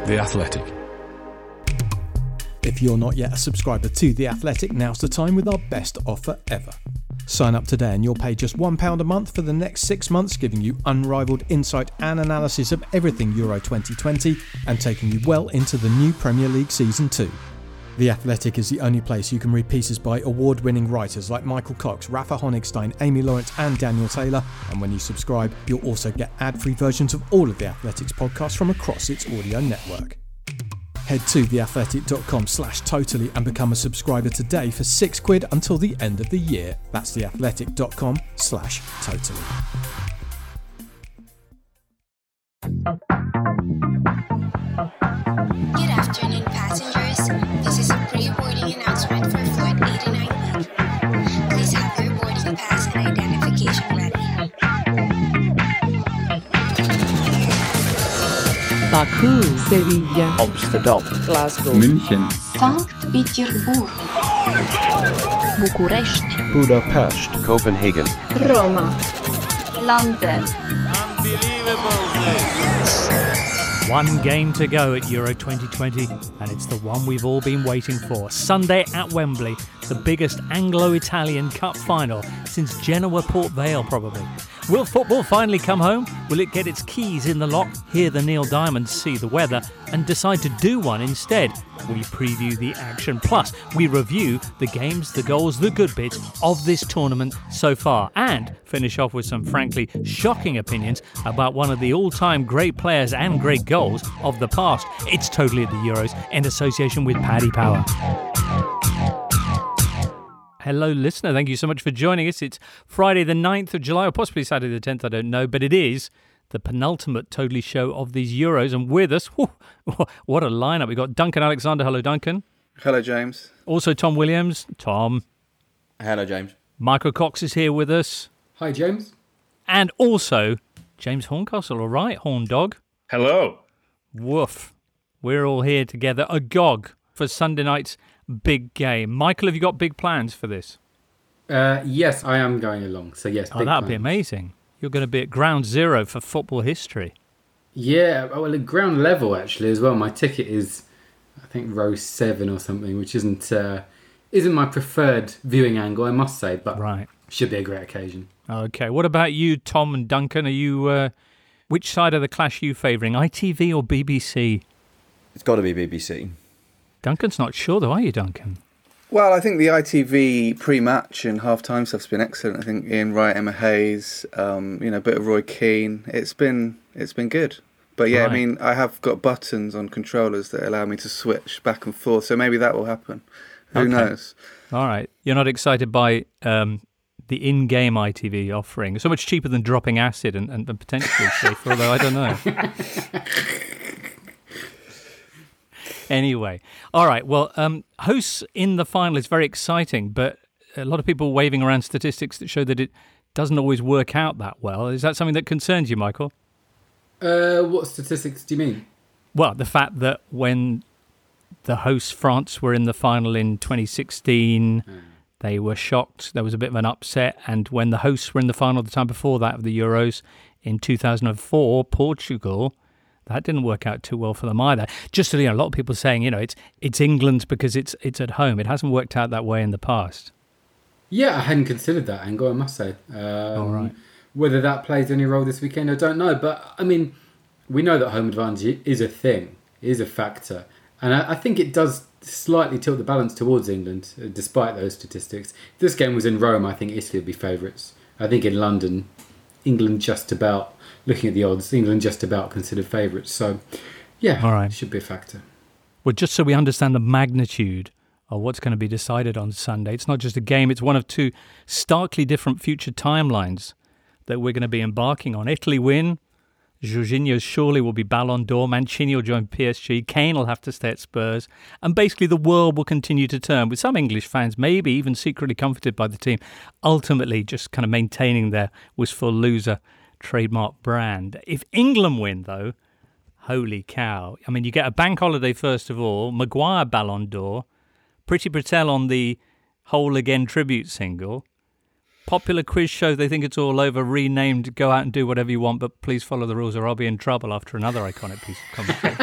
The Athletic. If you're not yet a subscriber to The Athletic, now's the time with our best offer ever. Sign up today and you'll pay just £1 a month for the next 6 months, giving you unrivaled insight and analysis of everything Euro 2020 and taking you well into the new Premier League Season 2. The Athletic is the only place you can read pieces by award-winning writers like Michael Cox, Rafa Honigstein, Amy Lawrence and Daniel Taylor, and when you subscribe, you'll also get ad-free versions of all of The Athletic's podcasts from across its audio network. Head to theathletic.com/totally and become a subscriber today for £6 until the end of the year. That's theathletic.com/totally. Good afternoon, passengers. This is a pre-boarding announcement for Flight 89E. Please have your boarding pass and identification ready. Baku, Sevilla, Amsterdam, Glasgow, München, Sankt Petersburg, Bucharest, Budapest, Copenhagen, Roma, London. One game to go at Euro 2020, and it's the one we've all been waiting for. Sunday at Wembley, the biggest Anglo-Italian Cup final since Genoa-Port Vale, probably. Will football finally come home? Will it get its keys in the lock, hear the Neil Diamonds, see the weather, and decide to do one instead? We preview the action. Plus, we review the games, the goals, the good bits of this tournament so far, and finish off with some frankly shocking opinions about one of the all-time great players and great goals of the past. It's Totally at the Euros in association with Paddy Power. Hello, listener. Thank you so much for joining us. It's Friday the 9th of July, or possibly Saturday the 10th, I don't know, but it is the penultimate Totally show of these Euros. And with us, what a lineup. We've got Duncan Alexander. Hello, Duncan. Hello, James. Also, Tom Williams. Tom. Hello, James. Michael Cox is here with us. Hi, James. And also, James Horncastle. All right, Horn Dog. Hello. Woof. We're all here together, agog for Sunday night's big game. Michael, have you got big plans for this? Yes, I am going along. So yes, big that'd be amazing. You're going to be at ground zero for football history. Yeah, well, at ground level actually as well. My ticket is, I think, row 7 or something, which isn't my preferred viewing angle, I must say, but right. Should be a great occasion. Okay, what about you, Tom and Duncan? Are you which side of the clash are you favouring, ITV or BBC? It's got to be BBC. Duncan's not sure though, are you, Duncan? Well, I think the ITV pre-match and half-time stuff's been excellent. I think Ian Wright, Emma Hayes, a bit of Roy Keane. It's been good. But yeah, right. I mean, I have got buttons on controllers that allow me to switch back and forth, so maybe that will happen. Who knows? All right. You're not excited by the in-game ITV offering? So much cheaper than dropping acid and potentially safer, although I don't know. Anyway, all right, well, hosts in the final is very exciting, but a lot of people waving around statistics that show that it doesn't always work out that well. Is that something that concerns you, Michael? What statistics do you mean? Well, the fact that when the hosts, France, were in the final in 2016, they were shocked. There was a bit of an upset. And when the hosts were in the final the time before that of the Euros in 2004, Portugal, that didn't work out too well for them either. Just so a lot of people saying, it's England's because it's at home. It hasn't worked out that way in the past. Yeah, I hadn't considered that angle, I must say. All right. Whether that plays any role this weekend, I don't know. But, I mean, we know that home advantage is a thing, is a factor. And I think it does slightly tilt the balance towards England, despite those statistics. If this game was in Rome, I think Italy would be favourites. I think in London, England just about... Looking at the odds, England just about considered favourites. So, yeah, all right. It should be a factor. Well, just so we understand the magnitude of what's going to be decided on Sunday, it's not just a game, it's one of two starkly different future timelines that we're going to be embarking on. Italy win, Jorginho surely will be Ballon d'Or, Mancini will join PSG, Kane will have to stay at Spurs, and basically the world will continue to turn, with some English fans maybe even secretly comforted by the team, ultimately just kind of maintaining their wistful loser trademark brand. If England win, though, holy cow. I mean, you get a bank holiday first of all, Maguire Ballon d'Or, Priti Patel on the Whole Again tribute single, popular quiz show, they think it's all over, renamed, go out and do whatever you want, but please follow the rules or I'll be in trouble after another iconic piece of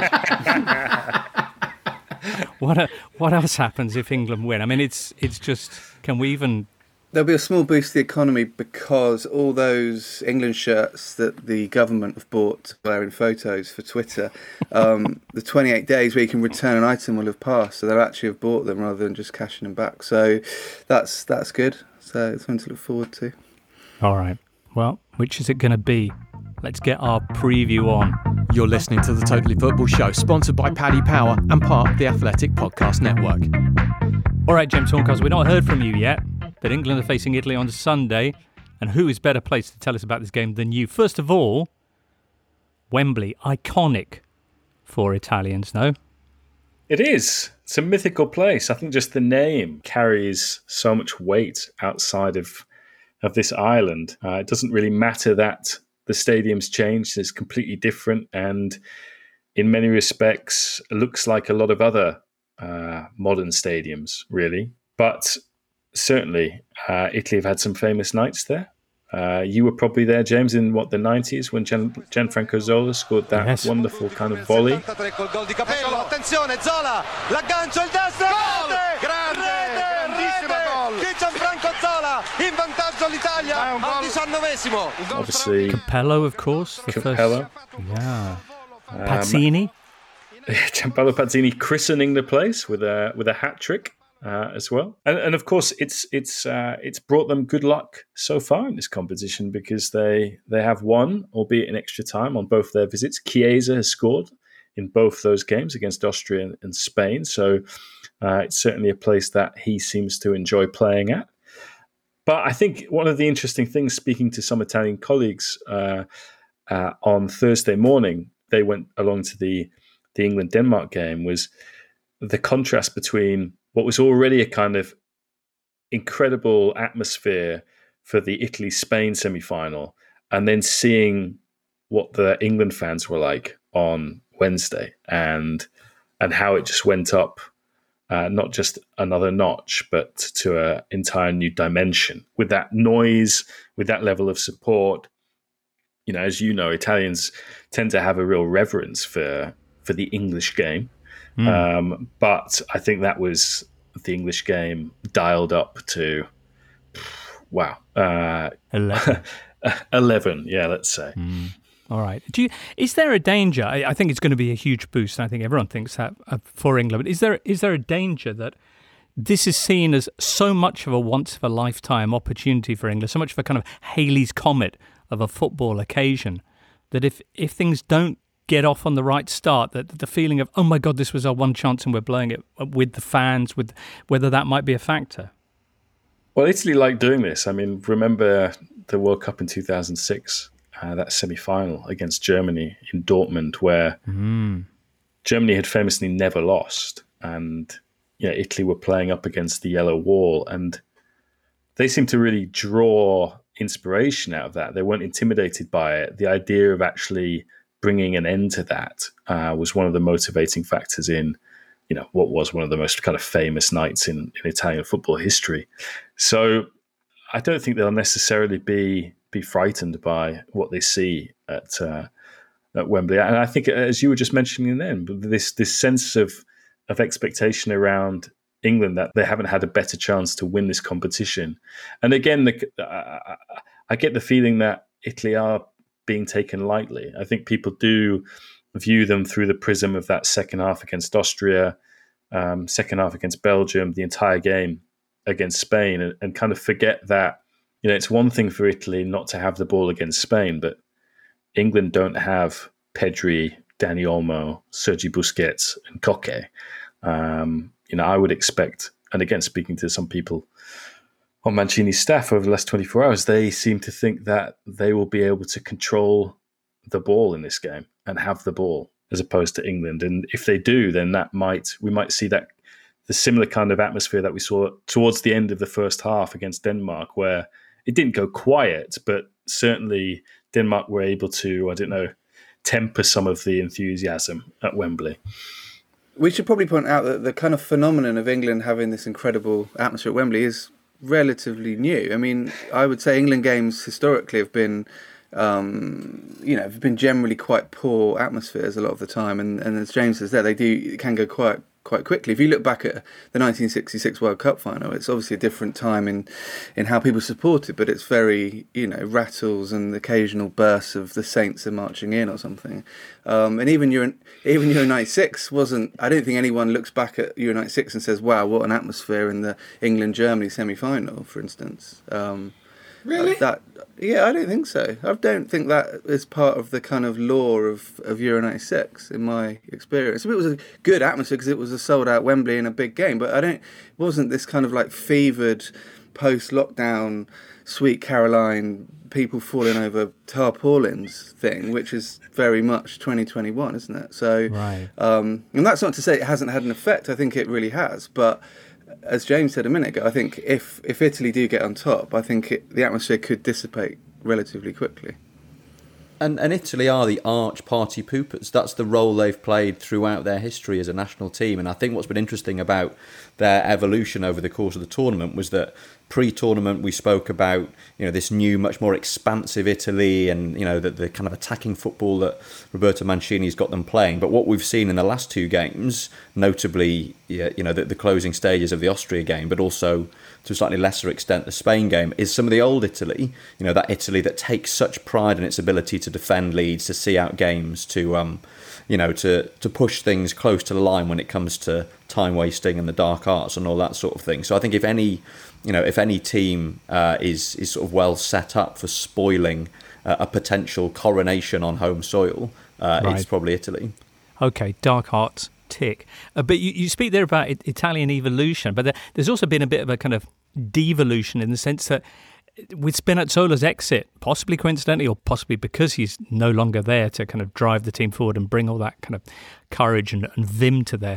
commentary. What else happens if England win? I mean, it's just, can we even... There'll be a small boost to the economy because all those England shirts that the government have bought to wear in photos for Twitter, the 28 days where you can return an item will have passed, so they'll actually have bought them rather than just cashing them back. So that's good. So it's something to look forward to. All right. Well, which is it going to be? Let's get our preview on. You're listening to the Totally Football Show, sponsored by Paddy Power and part of the Athletic Podcast Network. All right, James Horncastle, we've not heard from you yet, but England are facing Italy on Sunday, and who is better placed to tell us about this game than you? First of all, Wembley, iconic for Italians, no? It is. It's a mythical place. I think just the name carries so much weight outside of this island. It doesn't really matter that the stadium's changed. It's completely different, and in many respects, it looks like a lot of other modern stadiums, really. But certainly, Italy have had some famous nights there. You were probably there, James, in the 90s when Gianfranco Zola scored that wonderful kind of volley. Attenzione, Zola, l'aggancio, il destro, grandissimo gol di Gianfranco Zola, in vantaggio l'Italia al 19esimo. Obviously, Capello, of course. Capello. Yeah. Pazzini. Gianpaolo Pazzini christening the place with a hat trick. As well, and of course it's brought them good luck so far in this competition because they have won, albeit in extra time, on both their visits. Chiesa has scored in both those games against Austria and Spain, so it's certainly a place that he seems to enjoy playing at. But I think one of the interesting things, speaking to some Italian colleagues on Thursday morning, they went along to the England-Denmark game, was the contrast between what was already a kind of incredible atmosphere for the Italy-Spain semi-final, and then seeing what the England fans were like on Wednesday, and how it just went up, not just another notch, but to an entire new dimension. With that noise, with that level of support, as you know, Italians tend to have a real reverence for the English game. But I think that was the English game dialed up to, 11, yeah, let's say. All right. Is there a danger? I think it's going to be a huge boost, and I think everyone thinks that for England. But is there a danger that this is seen as so much of a once-of-a-lifetime opportunity for England, so much of a kind of Halley's Comet of a football occasion, that if things don't get off on the right start, that the feeling of, oh my God, this was our one chance and we're blowing it with the fans, with whether that might be a factor? Well, Italy like doing this. I mean, remember the World Cup in 2006, that semi-final against Germany in Dortmund, where Germany had famously never lost, and Italy were playing up against the yellow wall, and they seemed to really draw inspiration out of that. They weren't intimidated by it. The idea of actually bringing an end to that was one of the motivating factors in, what was one of the most kind of famous nights in Italian football history. So I don't think they'll necessarily be frightened by what they see at Wembley. And I think, as you were just mentioning then, this sense of expectation around England that they haven't had a better chance to win this competition. And again, I get the feeling that Italy are being taken lightly. I think people do view them through the prism of that second half against Austria, second half against Belgium, the entire game against Spain, and kind of forget that, it's one thing for Italy not to have the ball against Spain, but England don't have Pedri, Dani Olmo, Sergi Busquets, and Koke. I would expect, and again, speaking to some people on Mancini's staff over the last 24 hours, they seem to think that they will be able to control the ball in this game and have the ball as opposed to England. And if they do, then we might see that the similar kind of atmosphere that we saw towards the end of the first half against Denmark, where it didn't go quiet, but certainly Denmark were able to, temper some of the enthusiasm at Wembley. We should probably point out that the kind of phenomenon of England having this incredible atmosphere at Wembley is relatively new. I mean, I would say England games historically have been, have been generally quite poor atmospheres a lot of the time, and as James says there, it can go quite quickly. If you look back at the 1966 World Cup final, it's obviously a different time in how people support it, but it's very, rattles and occasional bursts of the Saints are marching in or something. And even Euro 96 wasn't, I don't think anyone looks back at Euro 96 and says, wow, what an atmosphere in the England-Germany semi-final, for instance. Really? I don't think so. I don't think that is part of the kind of lore of Euro 96 in my experience. It was a good atmosphere because it was a sold-out Wembley in a big game, but it wasn't this kind of like fevered post-lockdown Sweet Caroline, people falling over tarpaulins thing, which is very much 2021, isn't it? So, right. And that's not to say it hasn't had an effect. I think it really has, but as James said a minute ago, I think if Italy do get on top, I think the atmosphere could dissipate relatively quickly. And Italy are the arch party poopers. That's the role they've played throughout their history as a national team. And I think what's been interesting about their evolution over the course of the tournament was that pre-tournament we spoke about, this new, much more expansive Italy and, the kind of attacking football that Roberto Mancini's got them playing. But what we've seen in the last two games, notably, the closing stages of the Austria game, but also to a slightly lesser extent the Spain game, is some of the old Italy, that Italy that takes such pride in its ability to defend leads, to see out games, to push things close to the line when it comes to time wasting and the dark arts and all that sort of thing. So I think if any team is sort of well set up for spoiling a potential coronation on home soil, it's probably Italy. Okay, dark arts, tick. But you speak there about Italian evolution, but there's also been a bit of a kind of devolution in the sense that with Spinazzola's exit, possibly coincidentally or possibly because he's no longer there to kind of drive the team forward and bring all that kind of courage and vim to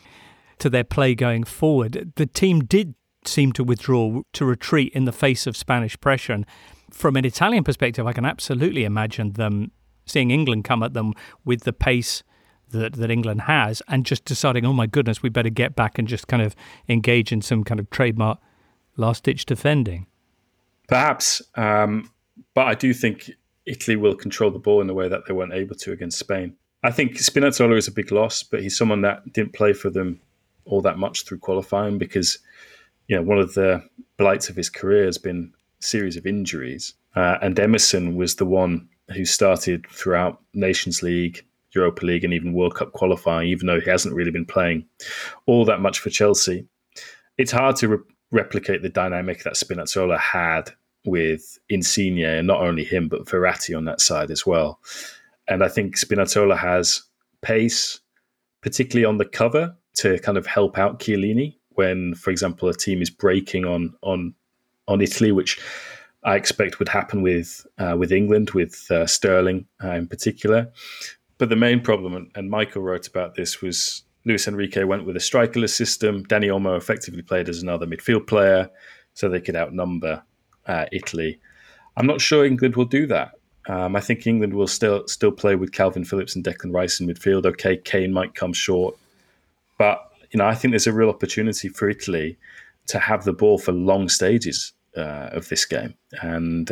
their play going forward, the team did seem to retreat in the face of Spanish pressure. And from an Italian perspective, I can absolutely imagine them seeing England come at them with the pace that England has and just deciding, oh my goodness, we better get back and just kind of engage in some kind of trademark last-ditch defending. Perhaps, but I do think Italy will control the ball in a way that they weren't able to against Spain. I think Spinazzola is a big loss, but he's someone that didn't play for them all that much through qualifying because, one of the blights of his career has been a series of injuries. And Emerson was the one who started throughout Nations League, Europa League, and even World Cup qualifying, even though he hasn't really been playing all that much for Chelsea. It's hard to replicate the dynamic that Spinazzola had with Insigne, and not only him, but Verratti on that side as well. And I think Spinazzola has pace, particularly on the cover, to kind of help out Chiellini when, for example, a team is breaking on Italy, which I expect would happen with England, with Sterling in particular. But the main problem, and Michael wrote about this, was Luis Enrique went with a strikerless system. Dani Olmo effectively played as another midfield player so they could outnumber Italy. I'm not sure England will do that. I think England will still play with Calvin Phillips and Declan Rice in midfield. Okay, Kane might come short. But, I think there's a real opportunity for Italy to have the ball for long stages of this game. And,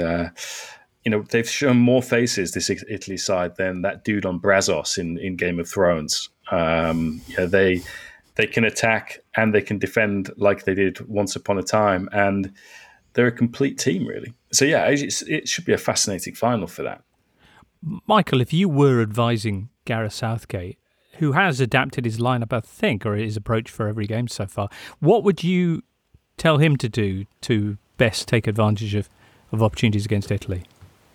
they've shown more faces, this Italy side, than that dude on Brazos in Game of Thrones. They can attack and they can defend like they did once upon a time. And they're a complete team, really. So, it should be a fascinating final for that. Michael, if you were advising Gareth Southgate, who has adapted his lineup, I think, or his approach for every game so far, what would you tell him to do to best take advantage of opportunities against Italy?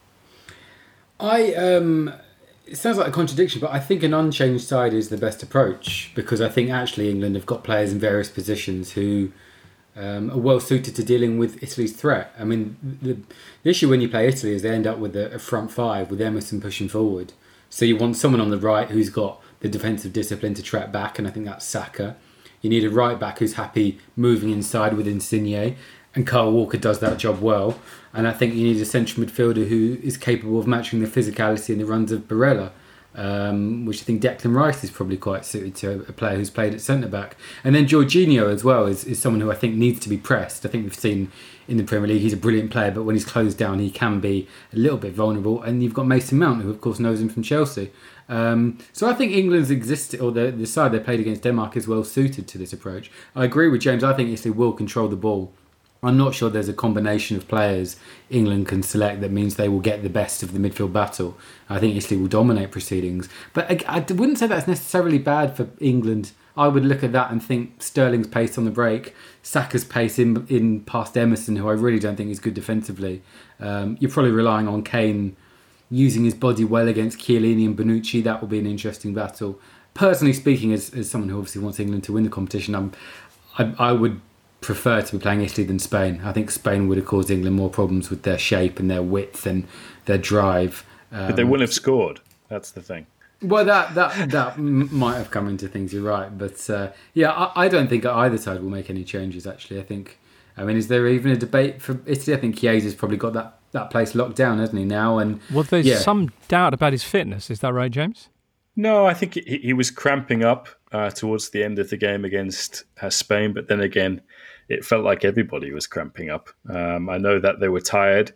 It sounds like a contradiction, but I think an unchanged side is the best approach because I think actually England have got players in various positions who are well suited to dealing with Italy's threat. I mean, the issue when you play Italy is they end up with a front five with Emerson pushing forward. So you want someone on the right who's got the defensive discipline to track back, and I think that's Saka. You need a right back who's happy moving inside with Insigne, and Kyle Walker does that job well. And I think you need a central midfielder who is capable of matching the physicality and the runs of Barella. which I think Declan Rice is probably quite suited to, a player who's played at centre-back. And then Jorginho as well is someone who I think needs to be pressed. I think we've seen in the Premier League he's a brilliant player, but when he's closed down he can be a little bit vulnerable. And you've got Mason Mount, who of course knows him from Chelsea. So I think England's the side they played against Denmark is well suited to this approach. I agree with James. I think Italy will control the ball. I'm not sure there's a combination of players England can select that means they will get the best of the midfield battle. I think Italy will dominate proceedings. But I wouldn't say that's necessarily bad for England. I would look at that and think Sterling's pace on the break, Saka's pace in past Emerson, who I really don't think is good defensively. You're probably relying on Kane using his body well against Chiellini and Bonucci. That will be an interesting battle. Personally speaking, as someone who obviously wants England to win the competition, I would prefer to be playing Italy than Spain. I think Spain would have caused England more problems with their shape and their width and their drive. But they wouldn't have scored. That's the thing. Well, that might have come into things. You're right, but I don't think either side will make any changes. Actually, is there even a debate for Italy? I think Chiesa's probably got that place locked down, hasn't he now? And well, there's some doubt about his fitness. Is that right, James? No, I think he was cramping up towards the end of the game against Spain, but then again, it felt like everybody was cramping up. I know that they were tired.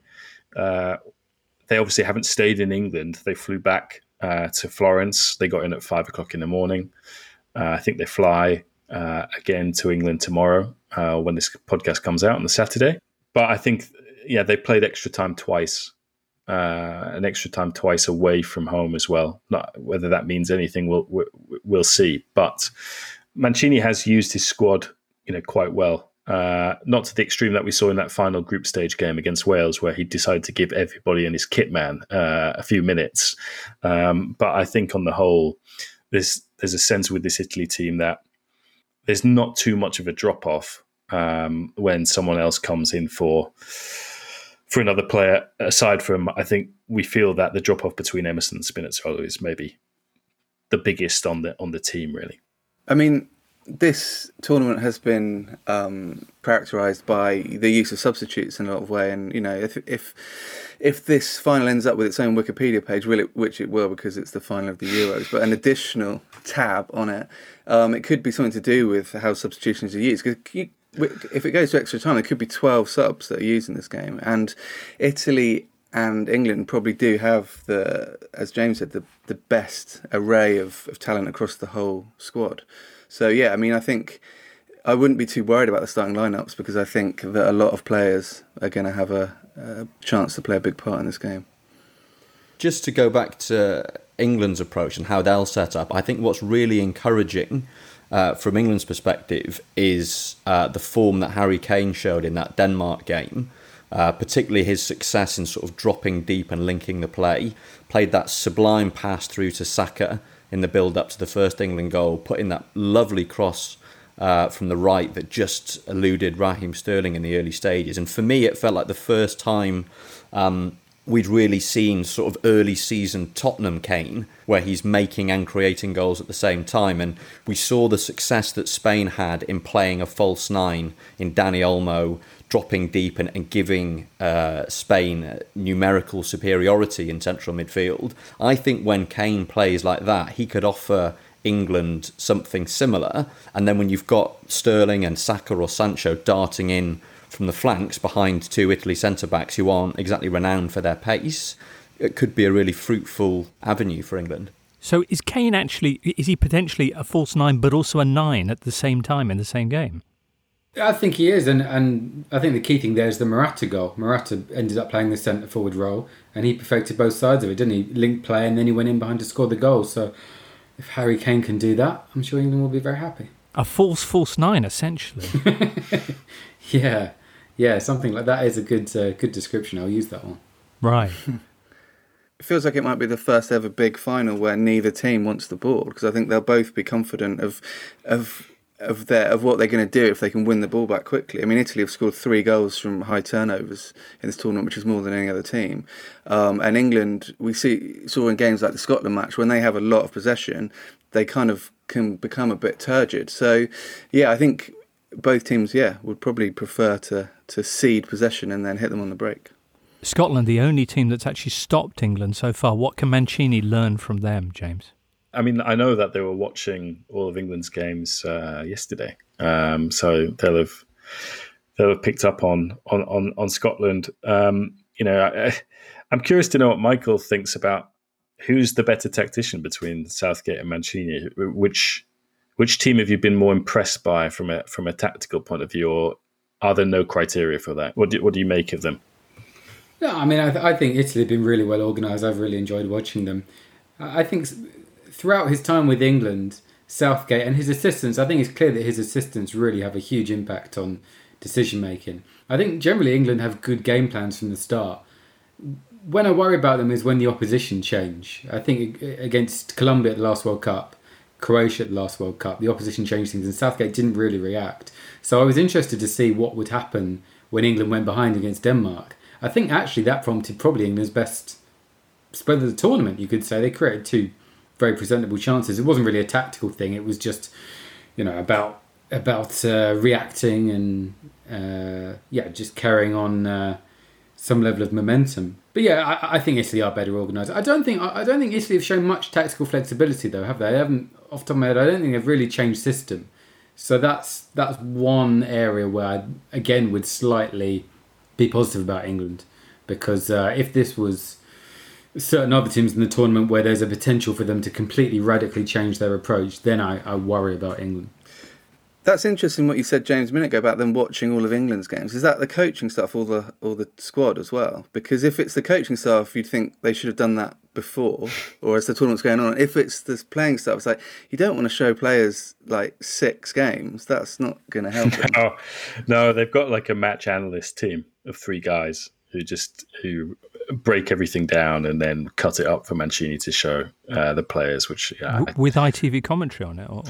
They obviously haven't stayed in England. They flew back to Florence. They got in at 5 o'clock in the morning. I think they fly again to England tomorrow when this podcast comes out on the Saturday. But I think, they played extra time twice. An extra time twice away from home as well. Not whether that means anything, we'll see. But Mancini has used his squad, quite well. Not to the extreme that we saw in that final group stage game against Wales, where he decided to give everybody and his kit man a few minutes. But I think on the whole, there's a sense with this Italy team that there's not too much of a drop off when someone else comes in for another player. Aside from, I think we feel that the drop off between Emerson and Spinazzola is maybe the biggest on the team, really. I mean, this tournament has been characterised by the use of substitutes in a lot of way, and if this final ends up with its own Wikipedia page, which it will because it's the final of the Euros, but an additional tab on it, it could be something to do with how substitutions are used. Because if it goes to extra time, there could be 12 subs that are used in this game, and Italy and England probably do have as James said, the best array of talent across the whole squad. So I think I wouldn't be too worried about the starting lineups, because I think that a lot of players are going to have a chance to play a big part in this game. Just to go back to England's approach and how they'll set up, I think what's really encouraging from England's perspective is the form that Harry Kane showed in that Denmark game, particularly his success in sort of dropping deep and linking the play. Played that sublime pass through to Saka in the build-up to the first England goal, putting that lovely cross from the right that just eluded Raheem Sterling in the early stages. And for me, it felt like the first time we'd really seen sort of early season Tottenham Kane, where he's making and creating goals at the same time. And we saw the success that Spain had in playing a false nine in Dani Olmo, dropping deep and giving Spain numerical superiority in central midfield. I think when Kane plays like that, he could offer England something similar. And then when you've got Sterling and Saka or Sancho darting in from the flanks behind two Italy centre-backs who aren't exactly renowned for their pace, it could be a really fruitful avenue for England. So is Kane is he potentially a false nine but also a nine at the same time in the same game? I think he is, and I think the key thing there is the Morata goal. Morata ended up playing the centre-forward role, and he perfected both sides of it, didn't he? Linked play, and then he went in behind to score the goal. So if Harry Kane can do that, I'm sure England will be very happy. A false nine, essentially. Yeah, something like that is a good description. I'll use that one. Right. It feels like it might be the first ever big final where neither team wants the ball, because I think they'll both be confident of what they're going to do if they can win the ball back quickly. I mean, Italy have scored 3 goals from high turnovers in this tournament, which is more than any other team. And England, we saw in games like the Scotland match, when they have a lot of possession, they kind of can become a bit turgid. So, I think both teams, would probably prefer to cede possession and then hit them on the break. Scotland, the only team that's actually stopped England so far. What can Mancini learn from them, James? I mean, I know that they were watching all of England's games yesterday, so they'll have picked up on Scotland. I'm curious to know what Michael thinks about who's the better tactician between Southgate and Mancini. Which team have you been more impressed by from a tactical point of view, or are there no criteria for that? What do you make of them? No, I mean, I think Italy have been really well organised. I've really enjoyed watching them. I think throughout his time with England, Southgate and his assistants, I think it's clear that his assistants really have a huge impact on decision making. I think generally England have good game plans from the start. When I worry about them is when the opposition change. I think against Colombia at the last World Cup, Croatia at the last World Cup, the opposition changed things and Southgate didn't really react. So I was interested to see what would happen when England went behind against Denmark. I think actually that prompted probably England's best spread of the tournament, you could say. They created two very presentable chances. It wasn't really a tactical thing. It was just, about reacting and just carrying on some level of momentum. But yeah, I think Italy are better organised. I don't think Italy have shown much tactical flexibility though, have they? They haven't, off the top of my head, I don't think they've really changed system. So that's one area where I again would slightly be positive about England, because if this was certain other teams in the tournament where there's a potential for them to completely radically change their approach, then I worry about England. That's interesting what you said, James, a minute ago about them watching all of England's games. Is that the coaching staff or the squad as well? Because if it's the coaching staff, you'd think they should have done that before, or as the tournament's going on. If it's the playing staff, it's like you don't want to show players like 6 games. That's not going to help them. No, they've got like a match analyst team of 3 guys who break everything down and then cut it up for Mancini to show the players, which with ITV commentary on it or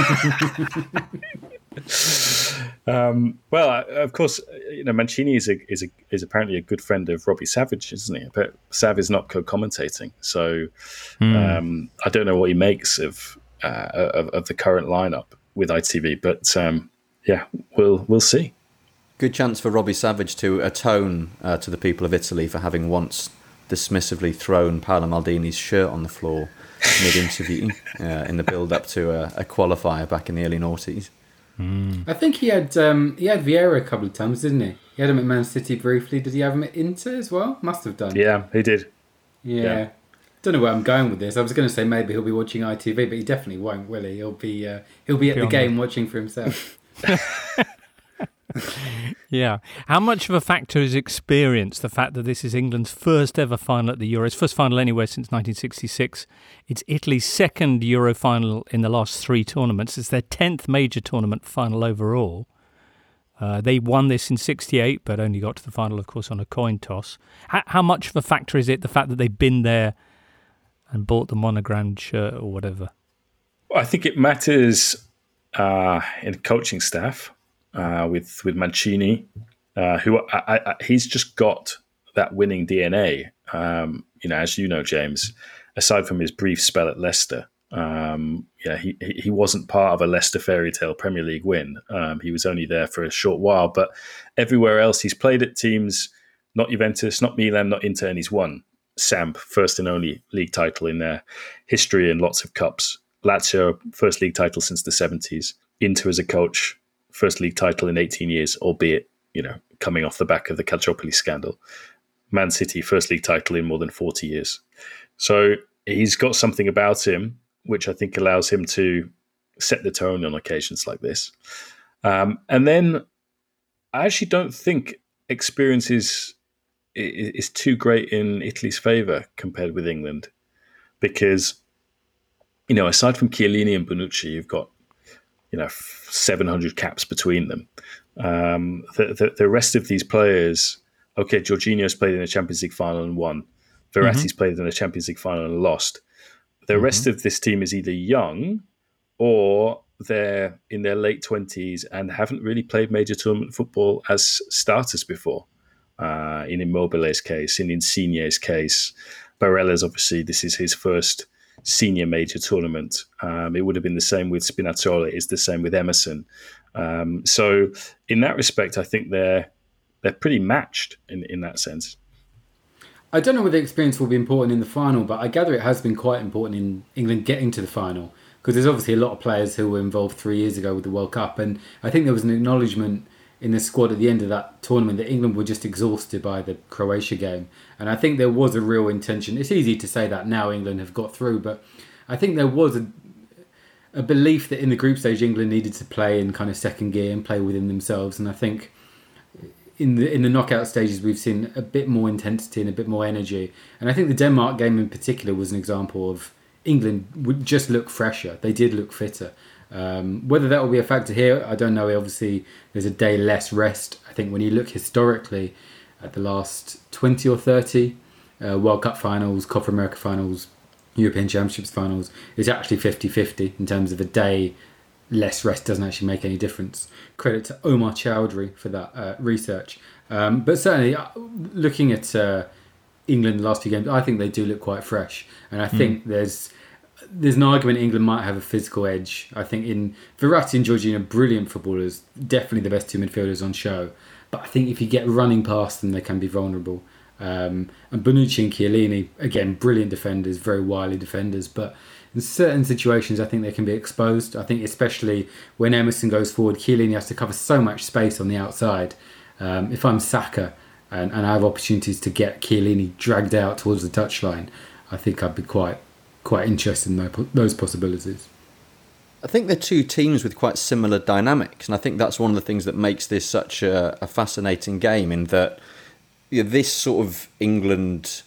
no? Well, of course, Mancini is apparently a good friend of Robbie Savage, isn't he? But Sav is not co-commentating, so I don't know what he makes of the current lineup with ITV. But we'll see. Good chance for Robbie Savage to atone to the people of Italy for having once dismissively thrown Paolo Maldini's shirt on the floor mid-interview in the build-up to a qualifier back in the early noughties. I think he had Vieira a couple of times, didn't he? He had him at Man City briefly. Did he have him at Inter as well? Must have done. Yeah, he did. Yeah. Don't know where I'm going with this. I was going to say maybe he'll be watching ITV, but he definitely won't, will he? He'll be at the game watching for himself. Yeah. How much of a factor is experience, the fact that this is England's first ever final at the Euros, first final anywhere since 1966. It's Italy's second Euro final in the last 3 tournaments. It's their 10th major tournament final overall. They won this in 68, but only got to the final, of course, on a coin toss. How much of a factor is it, the fact that they've been there and bought the monogrammed shirt or whatever? I think it matters in coaching staff. With Mancini, who he's just got that winning DNA. As you know, James, aside from his brief spell at Leicester, he wasn't part of a Leicester fairy tale Premier League win. He was only there for a short while, but everywhere else he's played at teams, not Juventus, not Milan, not Inter, and he's won. Samp, first and only league title in their history and lots of cups. Lazio, first league title since the 70s. Inter as a coach, first league title in 18 years, albeit, coming off the back of the Calciopoli scandal. Man City, first league title in more than 40 years. So he's got something about him which I think allows him to set the tone on occasions like this. And then I actually don't think experience is too great in Italy's favour compared with England, because, aside from Chiellini and Bonucci, you've got 700 caps between them. The rest of these players, okay, Jorginho's played in a Champions League final and won. Verratti's played in a Champions League final and lost. The rest of this team is either young or they're in their late 20s and haven't really played major tournament football as starters before. In Immobile's case, in Insigne's case, Barella's obviously, this is his first senior major tournament. It would have been the same with Spinazzola. It's the same with Emerson. So in that respect, I think they're pretty matched in that sense. I don't know whether the experience will be important in the final, but I gather it has been quite important in England getting to the final, because there's obviously a lot of players who were involved 3 years ago with the World Cup, and I think there was an acknowledgement in the squad at the end of that tournament that England were just exhausted by the Croatia game. And I think there was a real intention. It's easy to say that now England have got through, but I think there was a belief that in the group stage England needed to play in kind of second gear and play within themselves. And I think in the knockout stages we've seen a bit more intensity and a bit more energy. And I think the Denmark game in particular was an example of England would just look fresher. They did look fitter. Whether that will be a factor here, I don't know. Obviously, there's a day less rest. I think when you look historically at the last 20 or 30 World Cup finals, Copa America finals, European Championships finals, it's actually 50-50 in terms of a day less rest doesn't actually make any difference. Credit to Omar Chowdhury for that research. But certainly, looking at England the last few games, I think they do look quite fresh. And I think there's an argument England might have a physical edge. I think in Verratti and Jorginho, brilliant footballers, definitely the best two midfielders on show. But I think if you get running past them, they can be vulnerable. And Bonucci and Chiellini, again, brilliant defenders, very wily defenders. But in certain situations, I think they can be exposed. I think especially when Emerson goes forward, Chiellini has to cover so much space on the outside. If I'm Saka and I have opportunities to get Chiellini dragged out towards the touchline, I think I'd be quite interested in those possibilities. I think they're two teams with quite similar dynamics, and I think that's one of the things that makes this such a fascinating game, in that this sort of England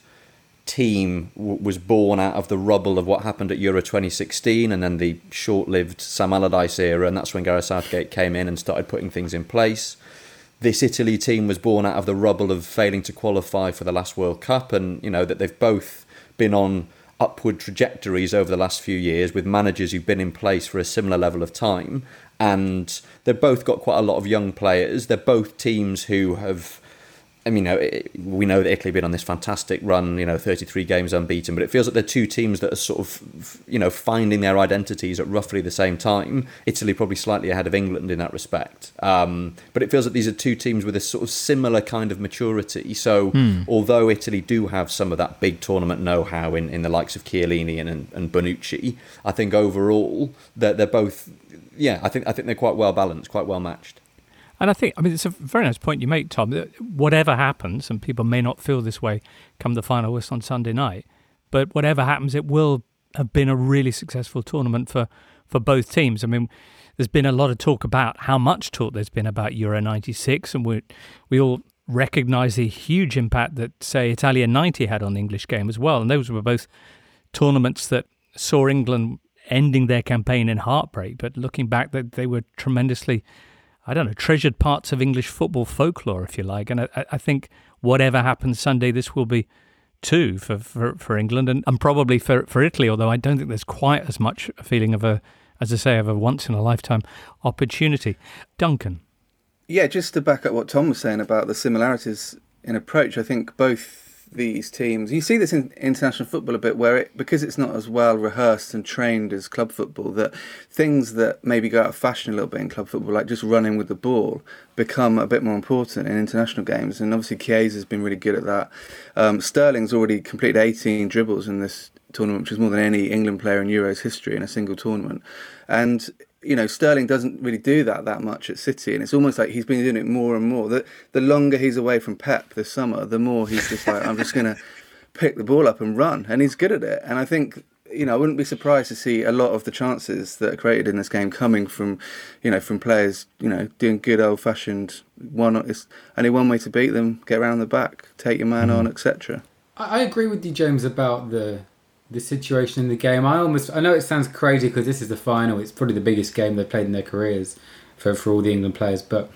team was born out of the rubble of what happened at Euro 2016 and then the short-lived Sam Allardyce era, and that's when Gareth Southgate came in and started putting things in place. This Italy team was born out of the rubble of failing to qualify for the last World Cup, and that they've both been on upward trajectories over the last few years with managers who've been in place for a similar level of time, and they've both got quite a lot of young players. They're both teams who have, we know that Italy have been on this fantastic run, 33 games unbeaten, but it feels like they're two teams that are sort of, finding their identities at roughly the same time. Italy probably slightly ahead of England in that respect. But it feels like these are two teams with a sort of similar kind of maturity. So although Italy do have some of that big tournament know-how in the likes of Chiellini and Bonucci, I think overall they're both, I think they're quite well balanced, quite well matched. And I think, it's a very nice point you make, Tom. Whatever happens, and people may not feel this way come the final whistle on Sunday night, but whatever happens, it will have been a really successful tournament for both teams. There's been a lot of talk about how much talk there's been about Euro 96, and we all recognise the huge impact that, say, Italia 90 had on the English game as well. And those were both tournaments that saw England ending their campaign in heartbreak, but looking back, that they were tremendously, treasured parts of English football folklore, if you like. And I think whatever happens Sunday, this will be too for England and probably for Italy, although I don't think there's quite as much a feeling of a once-in-a-lifetime opportunity. Duncan? Yeah, just to back up what Tom was saying about the similarities in approach, I think both these teams, you see this in international football a bit, where because it's not as well rehearsed and trained as club football, that things that maybe go out of fashion a little bit in club football, like just running with the ball, become a bit more important in international games. And obviously Chiesa's been really good at that. Sterling's already completed 18 dribbles in this tournament, which is more than any England player in Euros history in a single tournament. And Sterling doesn't really do that much at City, and it's almost like he's been doing it more and more. The longer he's away from Pep this summer, the more he's just like, I'm just going to pick the ball up and run, and he's good at it. And I think, I wouldn't be surprised to see a lot of the chances that are created in this game coming from, from players, doing good old-fashioned it's only one way to beat them: get around the back, take your man on, etc. I agree with you, James, about the situation in the game. I know it sounds crazy because this is the final. It's probably the biggest game they've played in their careers for all the England players. But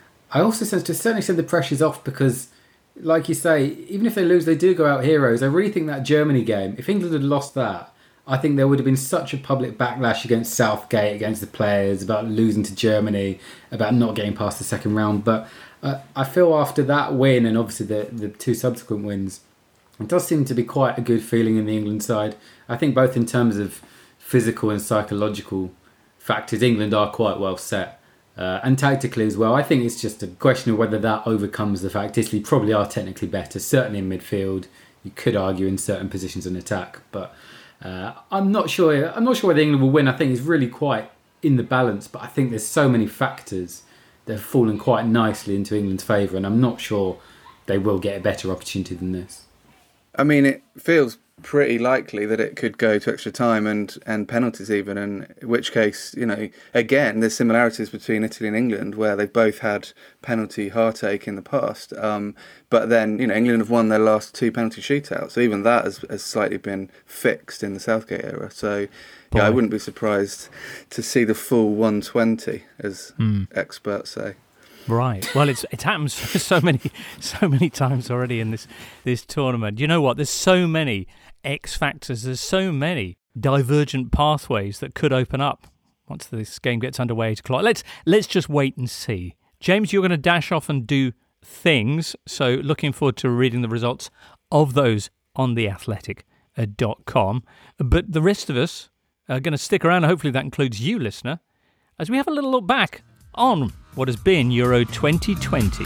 I also sense, to a certain extent, the pressure's off because, like you say, even if they lose, they do go out heroes. I really think that Germany game, if England had lost that, I think there would have been such a public backlash against Southgate, against the players, about losing to Germany, about not getting past the second round. But I feel after that win, and obviously the two subsequent wins, it does seem to be quite a good feeling in the England side. I think both in terms of physical and psychological factors, England are quite well set. And tactically as well. I think it's just a question of whether that overcomes the fact Italy probably are technically better, certainly in midfield. you could argue in certain positions in attack. But I'm not sure. I'm not sure whether England will win. I think it's really quite in the balance. But I think there's so many factors that have fallen quite nicely into England's favour, and I'm not sure they will get a better opportunity than this. I mean, it feels pretty likely that it could go to extra time and penalties even, and in which case, again, there's similarities between Italy and England where they've both had penalty heartache in the past, but then England have won their last 2 penalty shootouts, so even that has slightly been fixed in the Southgate era. So yeah, I wouldn't be surprised to see the full 120, as experts say. Right. Well, it's happened so many times already in this tournament. You know what? There's so many X factors. There's so many divergent pathways that could open up once this game gets underway at 8 o'clock. Let's just wait and see. James, you're going to dash off and do things. So looking forward to reading the results of those on theathletic.com. But the rest of us are going to stick around. Hopefully that includes you, listener, as we have a little look back on what has been Euro 2020.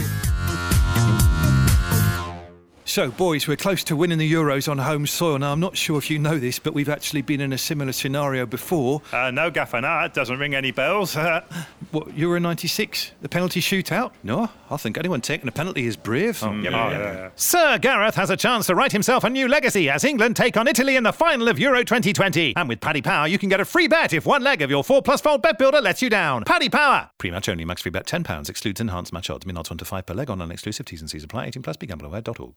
So, boys, we're close to winning the Euros on home soil. Now, I'm not sure if you know this, but we've actually been in a similar scenario before. No, Gaffer, no, it doesn't ring any bells. What, Euro 96? The penalty shootout? No, I think anyone taking a penalty is brave. Yeah. Sir Gareth has a chance to write himself a new legacy as England take on Italy in the final of Euro 2020. And with Paddy Power, you can get a free bet if one leg of your 4+ fold bet builder lets you down. Paddy Power! Pre-match only, max free bet £10, excludes enhanced match odds, mean odds 1 to 5 per leg on non-exclusive T's and C's apply, 18+, begambleaware.org.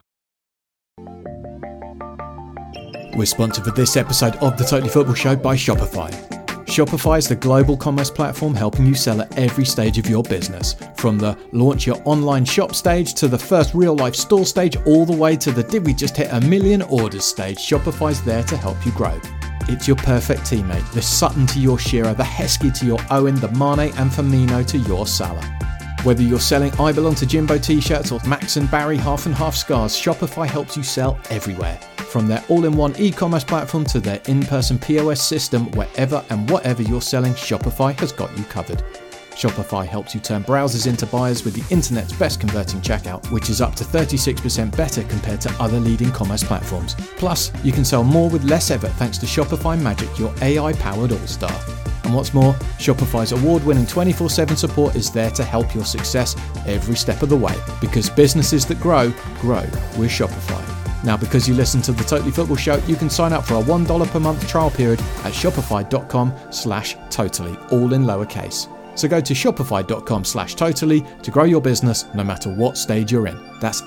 We're sponsored for this episode of The Totally Football Show by Shopify. Shopify is the global commerce platform helping you sell at every stage of your business. From the launch your online shop stage to the first real life store stage, all the way to the did we just hit 1 million orders stage, Shopify's there to help you grow. It's your perfect teammate, the Sutton to your Shearer, the Heskey to your Owen, the Mane and Firmino to your Salah. Whether you're selling I Belong to Jimbo t-shirts or Max and Barry half and half scarves, Shopify helps you sell everywhere. From their all-in-one e-commerce platform to their in-person POS system, wherever and whatever you're selling, Shopify has got you covered. Shopify helps you turn browsers into buyers with the internet's best converting checkout, which is up to 36% better compared to other leading commerce platforms. Plus, you can sell more with less effort thanks to Shopify Magic, your AI-powered all-star. And what's more, Shopify's award-winning 24/7 support is there to help your success every step of the way. Because businesses that grow with Shopify. Now, because you listen to the Totally Football Show, you can sign up for a $1 per month trial period at shopify.com/totally, all in lowercase. So go to shopify.com/totally to grow your business no matter what stage you're in. That's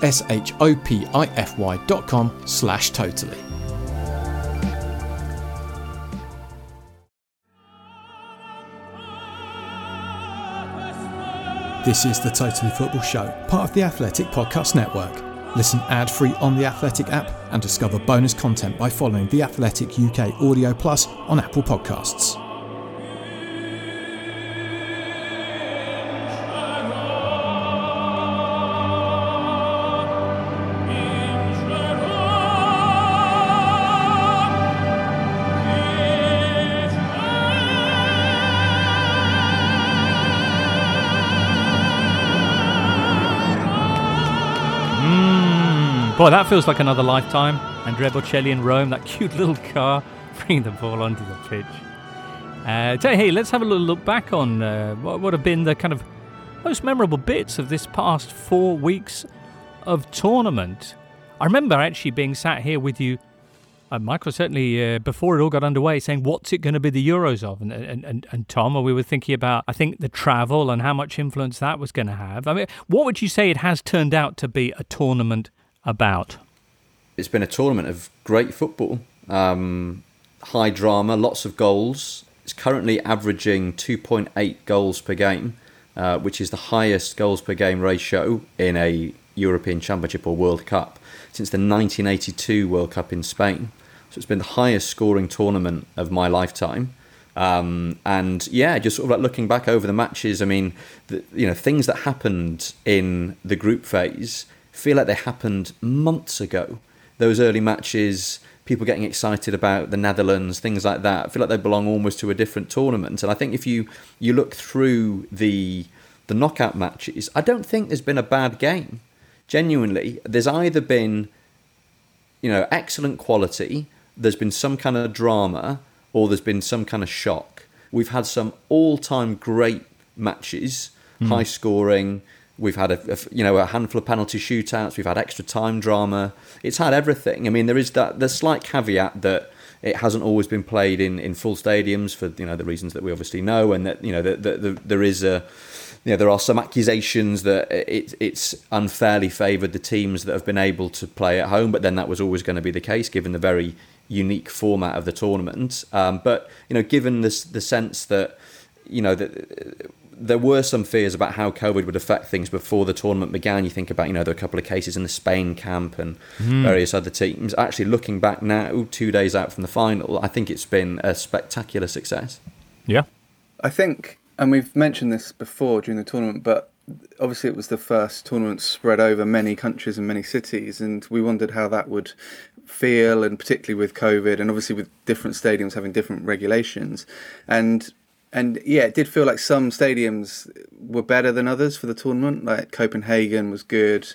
shopify.com/totally. This is the Totally Football Show, part of the Athletic Podcast Network. Listen ad-free on the Athletic app and discover bonus content by following the Athletic UK Audio Plus on Apple Podcasts. Boy, that feels like another lifetime. Andrea Bocelli in Rome, that cute little car, bringing the ball onto the pitch. Hey, let's have a little look back on what have been the kind of most memorable bits of this past 4 weeks of tournament. I remember actually being sat here with you, Michael, certainly before it all got underway, saying, what's it going to be the Euros of? And Tom, we were thinking about, I think, the travel and how much influence that was going to have. I mean, what would you say it has turned out to be a tournament about? It's been a tournament of great football, high drama, lots of goals. It's currently averaging 2.8 goals per game, which is the highest goals per game ratio in a European Championship or World Cup since the 1982 World Cup in Spain. So it's been the highest scoring tournament of my lifetime. And yeah, just sort of like looking back over the matches, I mean, things that happened in the group phase feel like they happened months ago. Those early matches, people getting excited about the Netherlands, things like that, I feel like they belong almost to a different tournament. And I think if you look through the knockout matches, I don't think there's been a bad game. Genuinely, there's either been excellent quality, there's been some kind of drama, or there's been some kind of shock. We've had some all-time great matches, high scoring. We've had a handful of penalty shootouts. We've had extra time drama. It's had everything. I mean, there is the slight caveat that it hasn't always been played in full stadiums for the reasons that we obviously know, and that there is there are some accusations that it's unfairly favoured the teams that have been able to play at home, but then that was always going to be the case given the very unique format of the tournament. But given the sense that that there were some fears about how COVID would affect things before the tournament began. You think about there were a couple of cases in the Spain camp and various other teams. Actually, looking back now, 2 days out from the final, I think it's been a spectacular success. Yeah, I think, and we've mentioned this before during the tournament, but obviously it was the first tournament spread over many countries and many cities, and we wondered how that would feel, and particularly with COVID, and obviously with different stadiums having different regulations. And yeah, it did feel like some stadiums were better than others for the tournament. Like Copenhagen was good,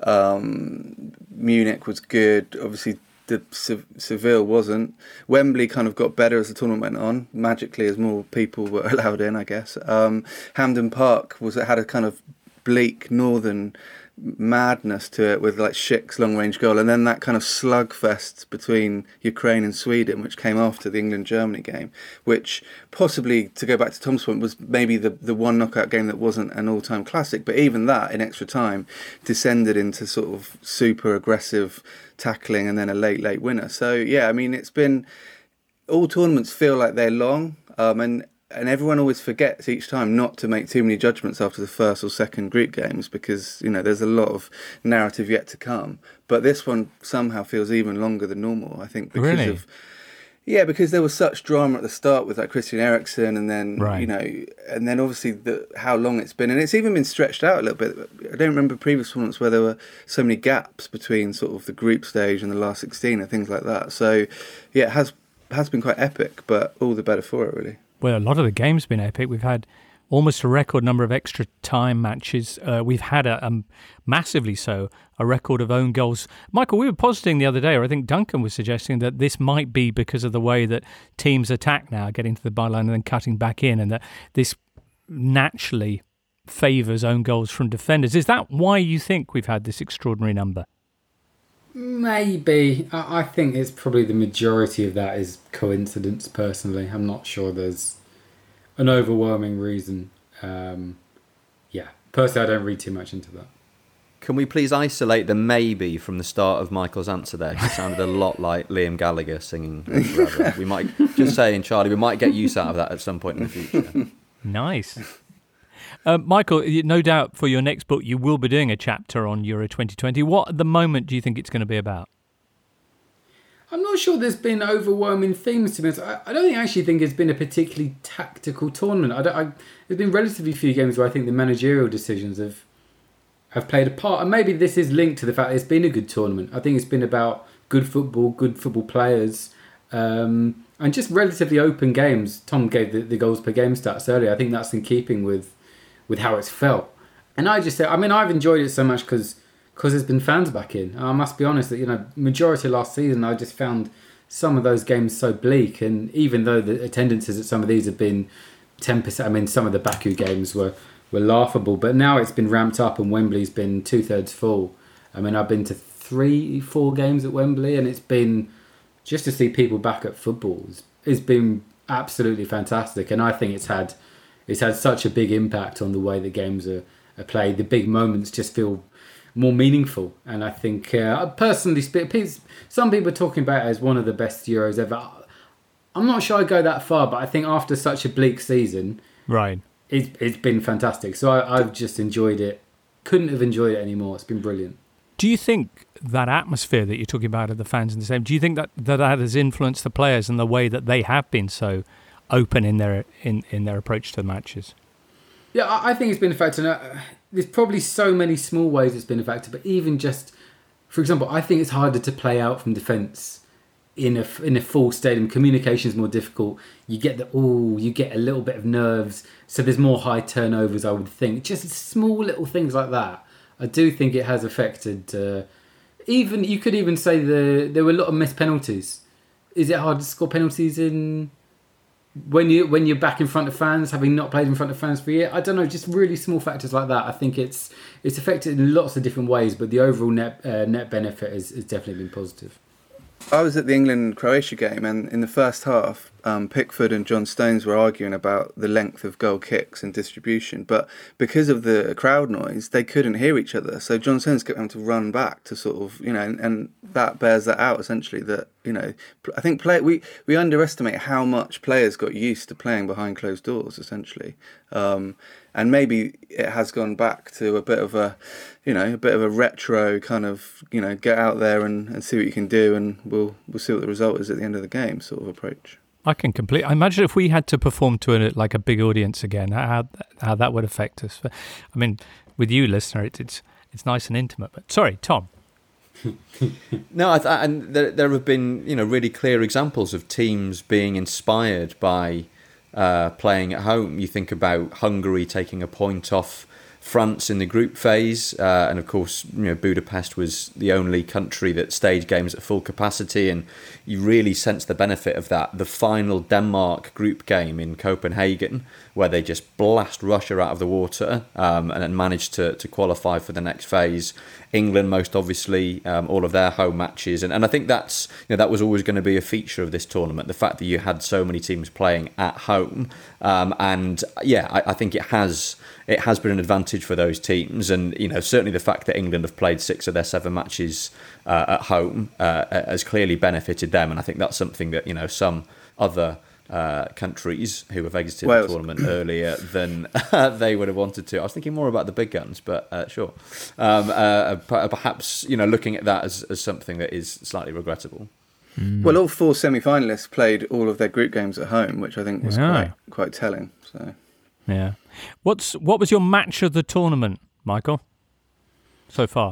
Munich was good. Obviously, Seville wasn't. Wembley kind of got better as the tournament went on, magically, as more people were allowed in, I guess. Hampden Park had a kind of bleak northern madness to it with like Schick's long-range goal, and then that kind of slugfest between Ukraine and Sweden, which came after the England-Germany game, which possibly, to go back to Tom's point, was maybe the one knockout game that wasn't an all-time classic, but even that, in extra time, descended into sort of super aggressive tackling and then a late winner. So yeah, I mean, it's been, all tournaments feel like they're long, and everyone always forgets each time not to make too many judgments after the first or second group games, because there's a lot of narrative yet to come. But this one somehow feels even longer than normal, I think, because because there was such drama at the start with like Christian Eriksen, and then and then obviously how long it's been, and it's even been stretched out a little bit. I don't remember previous tournaments where there were so many gaps between sort of the group stage and the last 16 and things like that. So yeah, it has been quite epic, but all the better for it, really. Well, a lot of the games have been epic. We've had almost a record number of extra time matches. We've had massively so, a record of own goals. Michael, we were positing the other day, or I think Duncan was suggesting, that this might be because of the way that teams attack now, getting to the byline and then cutting back in, and that this naturally favours own goals from defenders. Is that why you think we've had this extraordinary number? Maybe. I think it's probably the majority of that is coincidence, personally. I'm not sure there's an overwhelming reason. Personally, I don't read too much into that. Can we please isolate the maybe from the start of Michael's answer there? It sounded a lot like Liam Gallagher singing Forever. We might, just saying, Charlie, we might get use out of that at some point in the future. Nice. Michael, no doubt for your next book you will be doing a chapter on Euro 2020. What at the moment do you think it's going to be about? I'm not sure there's been overwhelming themes, to be honest. I don't actually think it's been a particularly tactical tournament. There's been relatively few games where I think the managerial decisions have played a part. And maybe this is linked to the fact that it's been a good tournament. I think it's been about good football players, and just relatively open games. Tom gave the goals per game stats earlier. I think that's in keeping with how it's felt. And I just say, I mean, I've enjoyed it so much because there's been fans back in. I must be honest that, majority of last season, I just found some of those games so bleak. And even though the attendances at some of these have been 10%, I mean, some of the Baku games were laughable, but now it's been ramped up and Wembley's been 2/3 full. I mean, I've been to 3-4 games at Wembley, and it's been, just to see people back at football, it's been absolutely fantastic. And I think it's had such a big impact on the way the games are played. The big moments just feel more meaningful. And I think, personally, some people are talking about it as one of the best Euros ever. I'm not sure I'd go that far, but I think after such a bleak season, right, it's been fantastic. So I've just enjoyed it. Couldn't have enjoyed it anymore. It's been brilliant. Do you think that atmosphere that you're talking about of the fans in the stadium, do you think that has influenced the players and the way that they have been so open in their approach to the matches? Yeah, I think it's been a factor. There's probably so many small ways it's been a factor, but even just, for example, I think it's harder to play out from defence in a full stadium. Communication is more difficult. You get you get a little bit of nerves, so there's more high turnovers, I would think. Just small little things like that. I do think it has affected even you could even say there were a lot of missed penalties. Is it hard to score penalties in when you're back in front of fans, having not played in front of fans for a year? I don't know, just really small factors like that. I think it's affected in lots of different ways, but the overall net benefit has definitely been positive. I was at the England-Croatia game, and in the first half, Pickford and John Stones were arguing about the length of goal kicks and distribution, but because of the crowd noise, they couldn't hear each other. So John Stones kept having to run back to sort of, and that bears that out essentially. That I think we underestimate how much players got used to playing behind closed doors essentially. And maybe it has gone back to a bit of a retro kind of, get out there and see what you can do, and we'll see what the result is at the end of the game sort of approach. I imagine if we had to perform to a big audience again, how that would affect us. I mean, with you, listener, it's nice and intimate. But sorry, Tom. No, and there have been really clear examples of teams being inspired by playing at home. You think about Hungary taking a point off France in the group phase, and of course, Budapest was the only country that staged games at full capacity, and you really sense the benefit of that. The final Denmark group game in Copenhagen, where they just blast Russia out of the water, and then managed to qualify for the next phase. England, most obviously, all of their home matches, and I think that was always going to be a feature of this tournament. The fact that you had so many teams playing at home, and I think it has been an advantage for those teams, and certainly the fact that England have played 6 of their 7 matches at home has clearly benefited them, and I think that's something that some other countries who have exited the tournament earlier than they would have wanted to. I was thinking more about the big guns, but sure. Perhaps looking at that as something that is slightly regrettable. Well, all 4 semi-finalists played all of their group games at home, which I think was quite telling. So. Yeah. What was your match of the tournament, Michael, so far?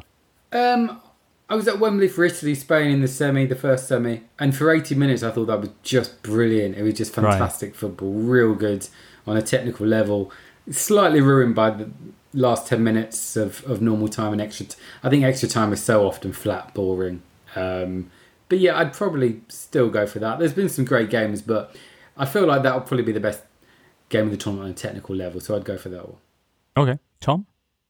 I was at Wembley for Italy, Spain in the first semi, and for 80 minutes I thought that was just brilliant. It was just fantastic football, real good on a technical level. Slightly ruined by the last 10 minutes of normal time and extra. I think extra time is so often flat, boring. But yeah, I'd probably still go for that. There's been some great games, but I feel like that would probably be the best game of the tournament on a technical level, so I'd go for that one. Okay, Tom?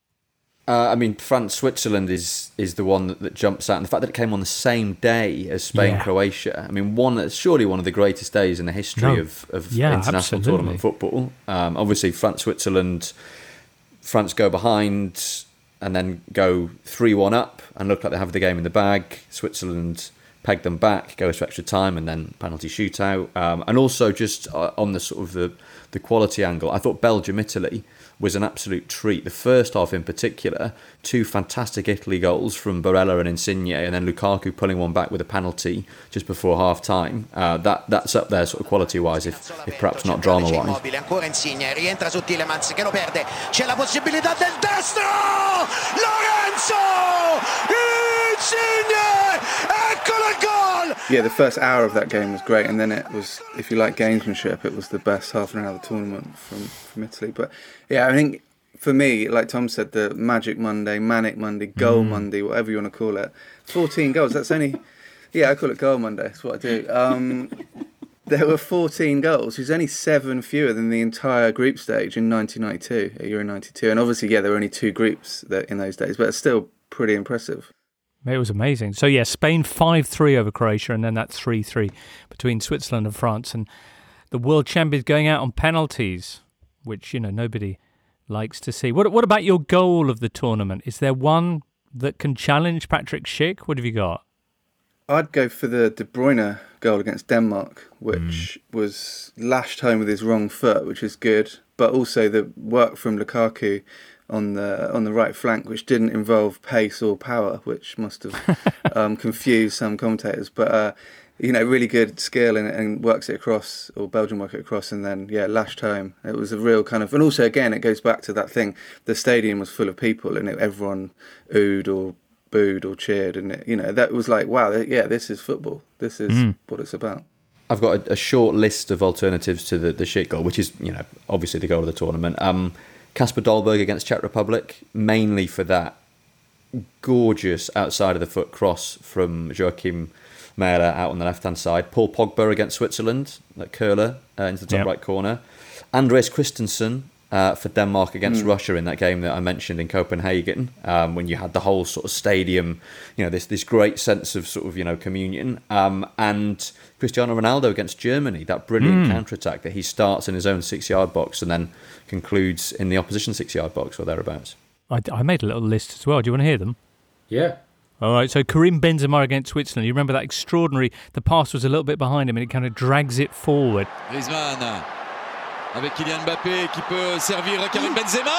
France-Switzerland is the one that jumps out. And the fact that it came on the same day as Spain-Croatia. Surely one of the greatest days in the history of international tournament football. Obviously, France-Switzerland, France go behind and then go 3-1 up and look like they have the game in the bag. Switzerland peg them back, goes to extra time and then penalty shootout. And also just on the sort of the quality angle, I thought Belgium-Italy was an absolute treat. The first half in particular, 2 fantastic Italy goals from Barella and Insigne, and then Lukaku pulling one back with a penalty just before half time. That's up there sort of quality wise, if perhaps not drama wise. Ancora Insigne, rientra su Tielemans che lo perde. C'è la possibilità del destro! Lorenzo Insigne! Eccolo il gol! Yeah, the first hour of that game was great, and then it was, if you like gamesmanship, it was the best half an hour of the tournament from Italy. But yeah, I think for me, like Tom said, the Magic Monday, Manic Monday, Goal Monday, whatever you want to call it, 14 goals. That's only, I call it Goal Monday. That's what I do. There were 14 goals, which is only 7 fewer than the entire group stage in 1992, at Euro 92. And obviously, there were only 2 groups in those days, but it's still pretty impressive. It was amazing. So, Spain 5-3 over Croatia, and then that 3-3 between Switzerland and France. And the world champions going out on penalties, which, nobody likes to see. What about your goal of the tournament? Is there one that can challenge Patrick Schick? What have you got? I'd go for the De Bruyne goal against Denmark, which was lashed home with his wrong foot, which is good, but also the work from Lukaku on the right flank, which didn't involve pace or power, which must have confused some commentators. But really good skill and works it across, or Belgium work it across, and then lashed home. It was a real kind of, and also again it goes back to that thing. The stadium was full of people, and everyone oohed or booed or cheered, and that was like, wow, this is football. This is what it's about. I've got a short list of alternatives to the Schick goal, which is obviously the goal of the tournament. Kasper Dolberg against Czech Republic, mainly for that gorgeous outside of the foot cross from Joachim Mähler out on the left-hand side. Paul Pogba against Switzerland, that curler into the top right corner. Andreas Christensen for Denmark against Russia in that game that I mentioned in Copenhagen, when you had the whole sort of stadium, this great sense of sort of, communion. And Cristiano Ronaldo against Germany, that brilliant counter-attack that he starts in his own 6-yard box and then concludes in the opposition 6-yard box or thereabouts. I made a little list as well. Do you want to hear them? Yeah. All right, so Karim Benzema against Switzerland. You remember that extraordinary... The pass was a little bit behind him and it kind of drags it forward. Griezmann avec Kylian Mbappé qui peut servir à Karim Benzema.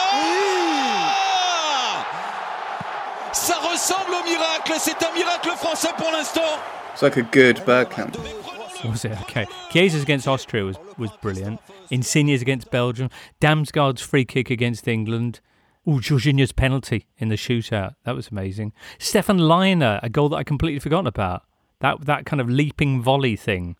Ça ressemble au miracle. C'est un miracle français pour l'instant. It's like a good Bergkamp. Was it? Okay. Chiesa's against Austria was brilliant. Insigne's against Belgium. Damsgaard's free kick against England. Jorginho's penalty in the shootout. That was amazing. Stefan Leiner, a goal that I completely forgotten about. That kind of leaping volley thing.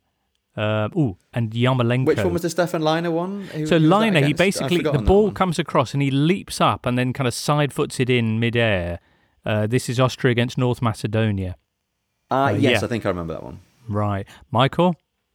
And Yarmolenko. Which one was the Stefan Leiner one? So Leiner, he basically, the ball comes across and he leaps up and then kind of side foots it in midair. This is Austria against North Macedonia. Yes, I think I remember that one. Right. Michael?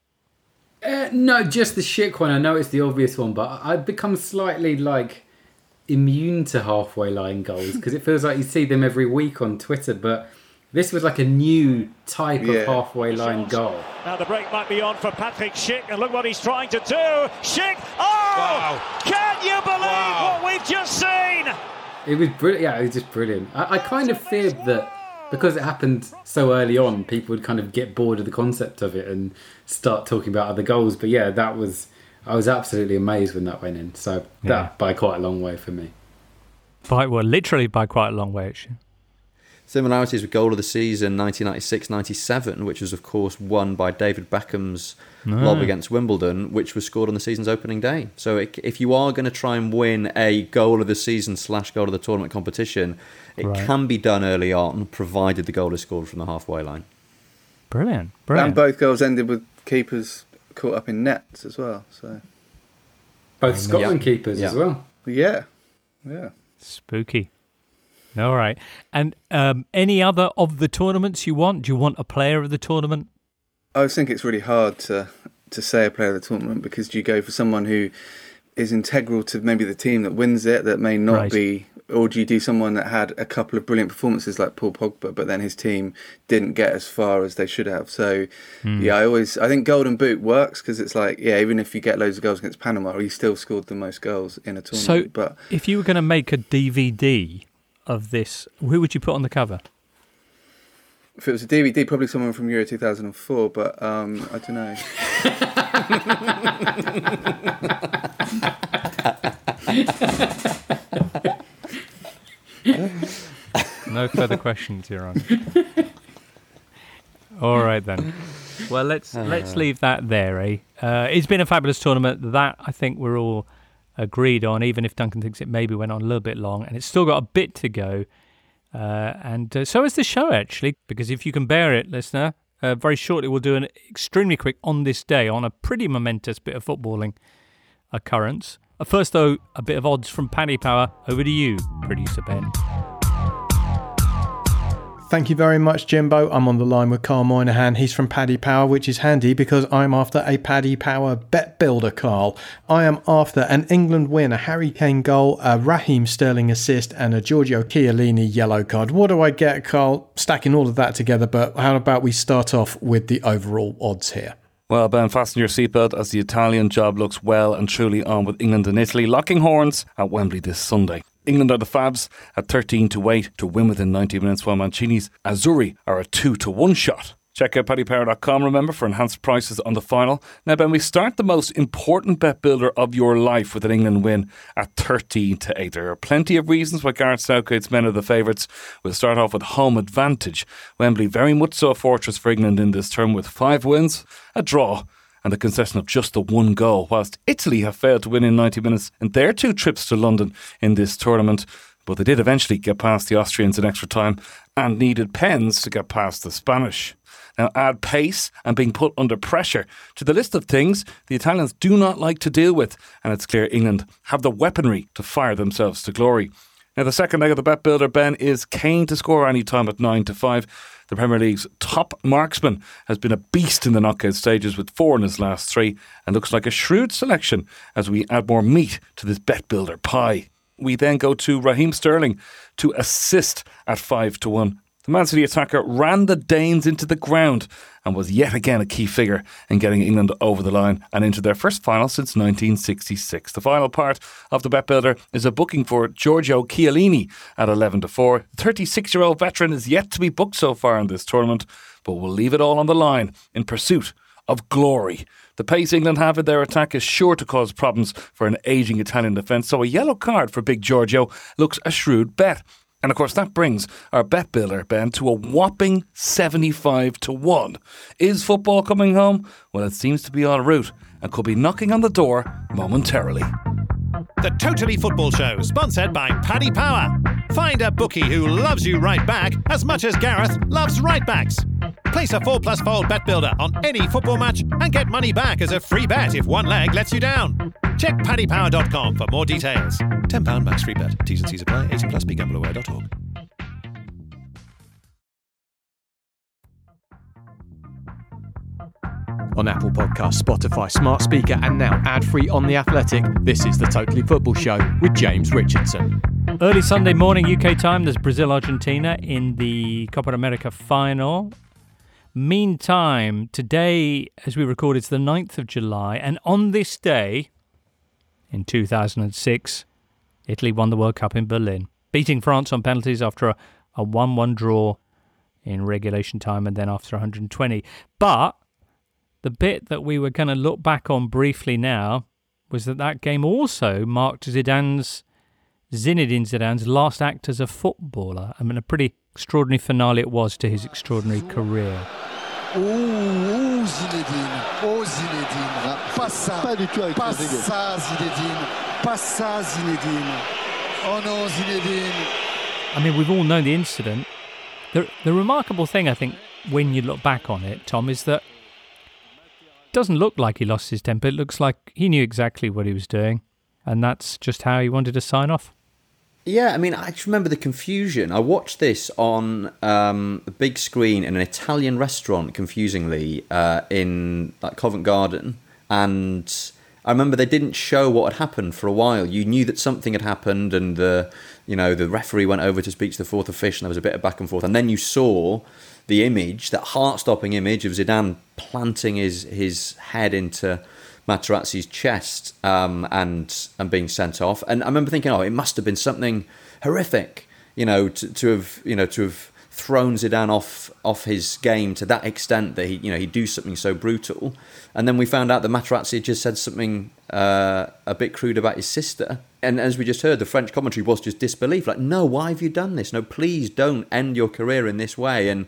No, just the Schick one. I know it's the obvious one, but I've become slightly immune to halfway line goals because it feels like you see them every week on Twitter, but this was like a new type of halfway line goal. Now the break might be on for Patrick Schick, and look what he's trying to do. Schick! Oh! Wow. Can you believe what we've just seen? It was brilliant. Yeah, it was just brilliant. I kind of feared that because it happened so early on, people would kind of get bored of the concept of it and start talking about other goals. But yeah, I was absolutely amazed when that went in. So that by quite a long way for me. Literally by quite a long way, actually. Similarities with goal of the season 1996-97, which was of course won by David Beckham's lob against Wimbledon, which was scored on the season's opening day. So if you are going to try and win a goal of the season / goal of the tournament competition, it can be done early on, provided the goal is scored from the halfway line. Brilliant. And both goals ended with keepers caught up in nets as well. So both Scotland keepers as well. Yeah. Spooky. All right. And any other of the tournaments you want? Do you want a player of the tournament? I think it's really hard to say a player of the tournament because do you go for someone who is integral to maybe the team that wins it that may not be, or do you do someone that had a couple of brilliant performances like Paul Pogba, but then his team didn't get as far as they should have? So, I think Golden Boot works because it's like, even if you get loads of goals against Panama, you still scored the most goals in a tournament. So, but if you were going to make a DVD of this, who would you put on the cover? If it was a DVD, probably someone from Euro 2004, but I don't know. No further questions, Your Honour. All right then. Well, let's leave that there, eh? It's been a fabulous tournament. That I think we're all agreed on, even if Duncan thinks it maybe went on a little bit long, and it's still got a bit to go. And so is the show, actually, because if you can bear it, listener, very shortly we'll do an extremely quick on this day on a pretty momentous bit of footballing occurrence. First, though, a bit of odds from Paddy Power. Over to you, producer Ben. Thank you very much, Jimbo. I'm on the line with Carl Moynihan. He's from Paddy Power, which is handy because I'm after a Paddy Power bet builder, Carl. I am after an England win, a Harry Kane goal, a Raheem Sterling assist and a Giorgio Chiellini yellow card. What do I get, Carl? Stacking all of that together, but how about we start off with the overall odds here? Well, Ben, fasten your seatbelt as the Italian job looks well and truly on with England and Italy locking horns at Wembley this Sunday. England are the Fabs at 13-8 to win within 90 minutes, while Mancini's Azzurri are a 2-1 shot. Check out paddypower.com, remember, for enhanced prices on the final. Now, Ben, we start the most important bet builder of your life with an England win at 13-8. There are plenty of reasons why Gareth Southgate's men are the favourites. We'll start off with home advantage. Wembley very much so a fortress for England in this term with 5 wins, a draw, and a concession of just the 1 goal, whilst Italy have failed to win in 90 minutes in their 2 trips to London in this tournament. But they did eventually get past the Austrians in extra time and needed pens to get past the Spanish. Now add pace and being put under pressure to the list of things the Italians do not like to deal with, and it's clear England have the weaponry to fire themselves to glory. Now, the second leg of the Bet Builder, Ben, is Kane to score any time at 9-5. The Premier League's top marksman has been a beast in the knockout stages with 4 in his last 3 and looks like a shrewd selection as we add more meat to this Bet Builder pie. We then go to Raheem Sterling to assist at 5-1. The Man City attacker ran the Danes into the ground and was yet again a key figure in getting England over the line and into their first final since 1966. The final part of the Bet Builder is a booking for Giorgio Chiellini at 11-4. The 36-year-old veteran is yet to be booked so far in this tournament, but will leave it all on the line in pursuit of glory. The pace England have in their attack is sure to cause problems for an ageing Italian defence, so a yellow card for Big Giorgio looks a shrewd bet. And of course that brings our Bet Builder, Ben, to a whopping 75-1. Is football coming home? Well, it seems to be en route and could be knocking on the door momentarily. The Totally Football Show, sponsored by Paddy Power. Find a bookie who loves you right back as much as Gareth loves right backs. Place a 4+ fold Bet Builder on any football match and get money back as a free bet if one leg lets you down. Check paddypower.com for more details. £10 max free bet. T's and C's apply. 18+. BeGambleAware.org. On Apple Podcasts, Spotify, Smart Speaker, and now ad-free on The Athletic, this is the Totally Football Show with James Richardson. Early Sunday morning UK time, there's Brazil-Argentina in the Copa America final. Meantime, today, as we record, it's the 9th of July, and on this day, in 2006, Italy won the World Cup in Berlin, beating France on penalties after a 1-1 draw in regulation time and then after 120. But the bit that we were going to look back on briefly now was that game also marked Zinedine Zidane's last act as a footballer. I mean, a pretty extraordinary finale it was to his extraordinary career. Zinedine. Passa Zinedine. Oh no, Zinedine. I mean, we've all known the incident. The remarkable thing, I think, when you look back on it, Tom, is that it doesn't look like he lost his temper. It looks like he knew exactly what he was doing, and that's just how he wanted to sign off. Yeah, I mean, I just remember the confusion. I watched this on the big screen in an Italian restaurant, confusingly, in Covent Garden. And I remember they didn't show what had happened for a while. You knew that something had happened, and the referee went over to speak to the fourth official, and there was a bit of back and forth. And then you saw the image, that heart-stopping image of Zidane planting his head into Materazzi's chest and being sent off. And I remember thinking, it must have been something horrific, to have thrown Zidane off his game to that extent that he'd do something so brutal. And then we found out that Materazzi had just said something a bit crude about his sister. And as we just heard, the French commentary was just disbelief. Like, no, why have you done this? No, please don't end your career in this way. And,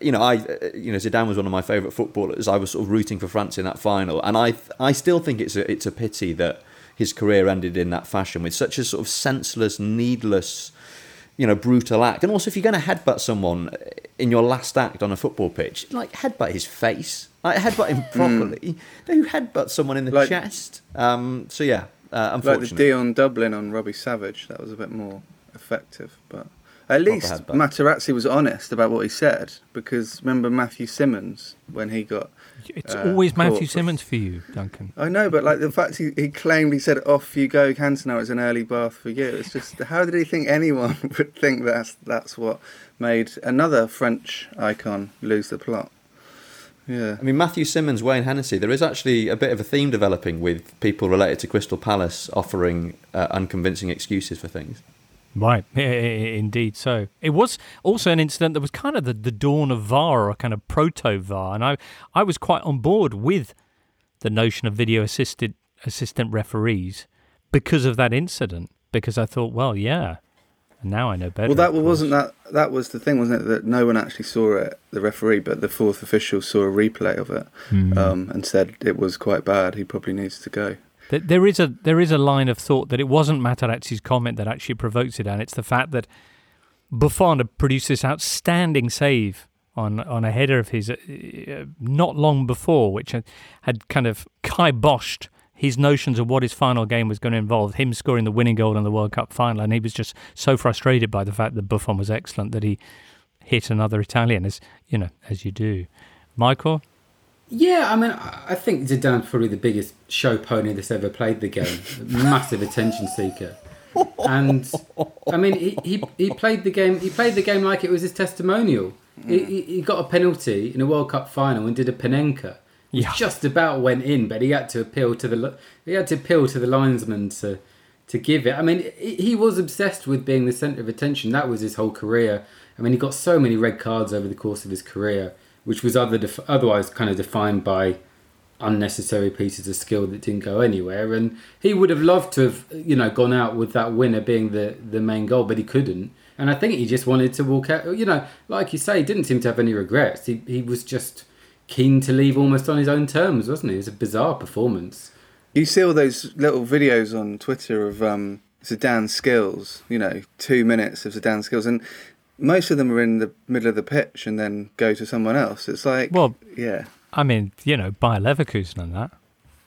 Zidane was one of my favourite footballers. I was sort of rooting for France in that final. And I still think it's a pity that his career ended in that fashion with such a sort of senseless, needless, brutal act. And also, if you're going to headbutt someone in your last act on a football pitch, headbutt his face. Headbutt him properly. Don't headbutt someone in the chest. Unfortunately. Like the Dion Dublin on Robbie Savage, that was a bit more effective. But at least Materazzi was honest about what he said, because remember Matthew Simmons, when he got... It's always Matthew Simmons for you, Duncan. I know, but the fact he claimed, he said, off you go, Cantona, it's an early bath for you. It's just, how did he think anyone would think that's what made another French icon lose the plot? Yeah. I mean, Matthew Simmons, Wayne Hennessy, there is actually a bit of a theme developing with people related to Crystal Palace offering unconvincing excuses for things. Right, indeed so. It was also an incident that was kind of the dawn of VAR, or kind of proto-VAR, and I was quite on board with the notion of video assistant referees because of that incident, because I thought, well, yeah, and now I know better. Well, that was the thing, wasn't it? That no one actually saw it, the referee, but the fourth official saw a replay of it and said it was quite bad. He probably needs to go. There is a line of thought that it wasn't Materazzi's comment that actually provoked it, and it's the fact that Buffon had produced this outstanding save on a header of his not long before, which had kind of kiboshed his notions of what his final game was going to involve, him scoring the winning goal in the World Cup final, and he was just so frustrated by the fact that Buffon was excellent that he hit another Italian, as you do. Michael? Yeah, I mean, I think Zidane's probably the biggest show pony that's ever played the game. Massive attention seeker. And I mean, he played the game. He played the game like it was his testimonial. He got a penalty in a World Cup final and did a Panenka. It just about went in, but he had to appeal to the linesman to give it. I mean, he was obsessed with being the centre of attention. That was his whole career. I mean, he got so many red cards over the course of his career, which was otherwise kind of defined by unnecessary pieces of skill that didn't go anywhere. And he would have loved to have, gone out with that winner being the main goal, but he couldn't. And I think he just wanted to walk out. Like you say, he didn't seem to have any regrets. He was just keen to leave almost on his own terms, wasn't he? It was a bizarre performance. You see all those little videos on Twitter of Zidane's skills, 2 minutes of Zidane's skills, and most of them are in the middle of the pitch and then go to someone else. It's like, yeah. I mean, Bayer Leverkusen and that.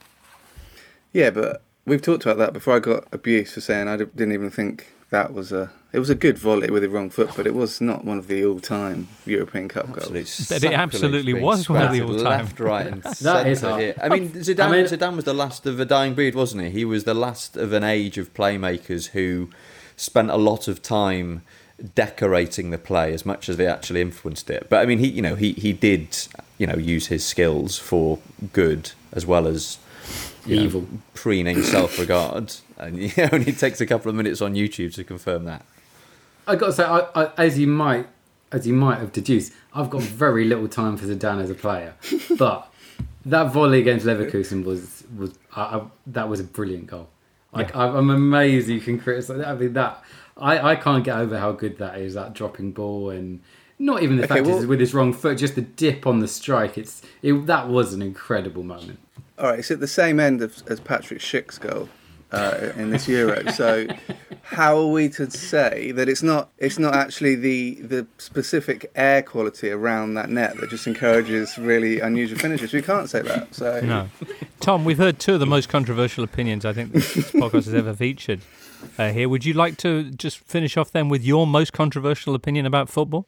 Yeah, but we've talked about that before. I got abuse for saying I didn't even think that was it was a good volley with the wrong foot, but it was not one of the all-time European Cup goals. But it absolutely was one of the all-time. Left, right, and that is hard. I mean, Zidane was the last of a dying breed, wasn't he? He was the last of an age of playmakers who spent a lot of time decorating the play as much as they actually influenced it. But I mean, he did use his skills for good as well as evil, preening self-regard. And it only takes a couple of minutes on YouTube to confirm that. I got to say, I, as you might have deduced, I've got very little time for Zidane as a player. But that volley against Leverkusen was that was a brilliant goal. Like, I'm amazed you can criticise that. I mean, I can't get over how good that is, that dropping ball, and not even the fact it's with his wrong foot, just the dip on the strike. That was an incredible moment. All right, it's at the same end as Patrick Schick's goal in this Euro. So how are we to say that it's not actually the specific air quality around that net that just encourages really unusual finishes? We can't say that. So no. Tom, we've heard two of the most controversial opinions I think this podcast has ever featured here. Would you like to just finish off then with your most controversial opinion about football?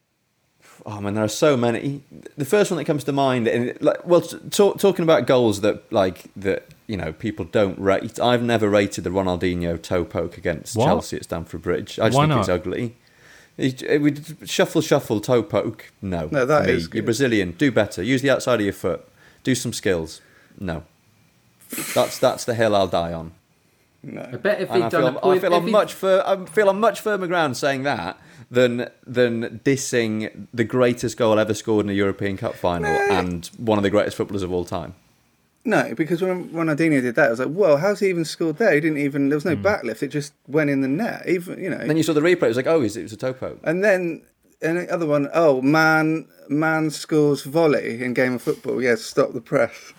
Oh man, there are so many. The first one that comes to mind, and talking about goals that people don't rate. I've never rated the Ronaldinho toe poke against Chelsea at Stamford Bridge. I just think it's ugly. Shuffle toe poke. No, that is good. You're Brazilian. Do better. Use the outside of your foot. Do some skills. No, that's the hill I'll die on. No. I bet if he'd done a point, I feel on much firmer ground saying that than dissing the greatest goal ever scored in a European Cup final and one of the greatest footballers of all time. No, because when Ronaldinho did that, I was like, well, how's he even scored there? There was no backlift. It just went in the net. Even, And then you saw the replay. It was like, it was a toe poke. And then the other one, man scores volley in game of football. Yes, stop the press.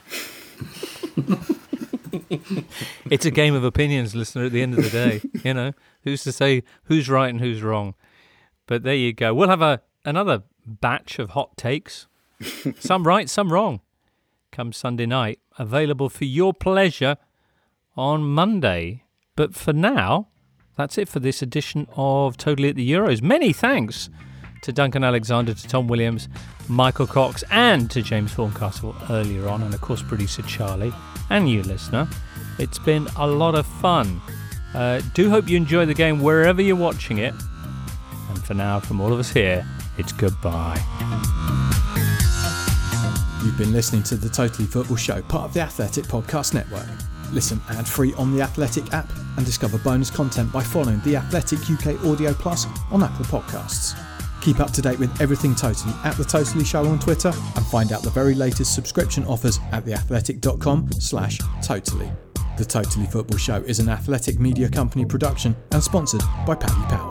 It's a game of opinions, listener, at the end of the day. Who's to say who's right and who's wrong? But there you go. We'll have another batch of hot takes. Some right, some wrong. Come Sunday night. Available for your pleasure on Monday. But for now, that's it for this edition of Totally at the Euros. Many thanks to Duncan Alexander, to Tom Williams, Michael Cox, and to James Horncastle earlier on, and of course producer Charlie, and you listener. It's been a lot of fun. Do hope you enjoy the game wherever you're watching it. And for now, from all of us here, it's goodbye. You've been listening to the Totally Football Show, part of the Athletic Podcast Network. Listen ad-free on the Athletic app and discover bonus content by following the Athletic UK Audio Plus on Apple Podcasts. Keep up to date with everything Totally at The Totally Show on Twitter, and find out the very latest subscription offers at theathletic.com/totally. The Totally Football Show is an Athletic Media Company production and sponsored by Paddy Power.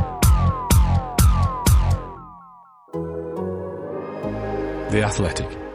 The Athletic.